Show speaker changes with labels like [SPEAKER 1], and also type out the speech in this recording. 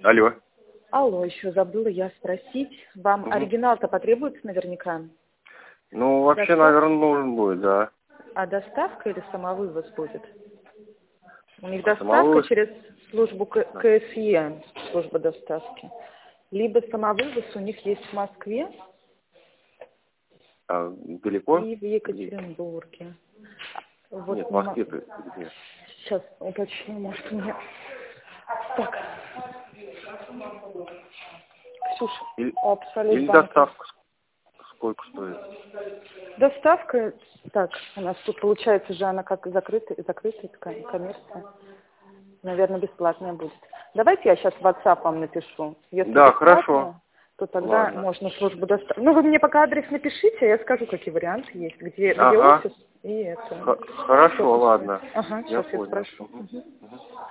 [SPEAKER 1] Алло.
[SPEAKER 2] Алло, еще забыла я спросить. Вам оригинал-то потребуется наверняка?
[SPEAKER 1] Ну, вообще, наверное, нужен будет, да.
[SPEAKER 2] А доставка или самовывоз будет? У них доставка
[SPEAKER 1] Самовывоз?
[SPEAKER 2] через службу КСЕ, служба доставки. Либо самовывоз у них есть в Москве
[SPEAKER 1] Далеко?
[SPEAKER 2] и в Екатеринбурге. Вот
[SPEAKER 1] Нет, в Москве где?
[SPEAKER 2] Сейчас уточню, может, у меня... Так. Ксюша,
[SPEAKER 1] Или доставка сколько стоит?
[SPEAKER 2] Доставка, так, у нас тут получается же она как закрытая такая коммерция. Наверное, бесплатная будет. Давайте я сейчас в WhatsApp вам напишу. Если
[SPEAKER 1] Да,
[SPEAKER 2] бесплатная,
[SPEAKER 1] хорошо.
[SPEAKER 2] то тогда
[SPEAKER 1] Ладно.
[SPEAKER 2] можно службу доставки. Ну, вы мне пока адрес напишите, а я скажу, какие варианты есть. Где
[SPEAKER 1] Ага.
[SPEAKER 2] офис и это.
[SPEAKER 1] Хорошо, ладно.
[SPEAKER 2] Ага,
[SPEAKER 1] Я
[SPEAKER 2] сейчас я
[SPEAKER 1] понял.
[SPEAKER 2] спрошу.